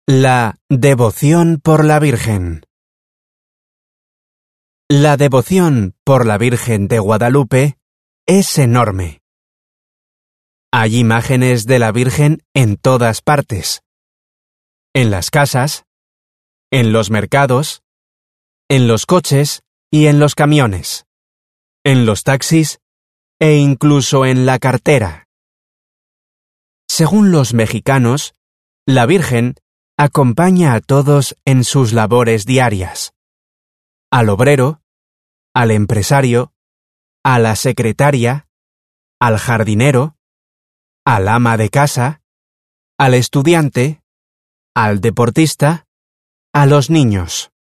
La devoción por la Virgen. La devoción por la Virgen de Guadalupe es enorme. Hay imágenes de la Virgen en todas partes. En las casas, en los mercados, en los coches y en los camiones, en los taxis e incluso en la cartera. Según los mexicanos, la Virgen acompaña a todos en sus labores diarias. Al obrero, al empresario, a la secretaria, al jardinero, al ama de casa, al estudiante, al deportista, a los niños.